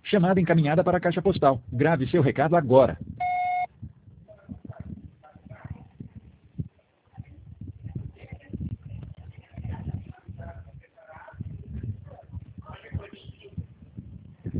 Chamada encaminhada para a caixa postal. Grave seu recado agora.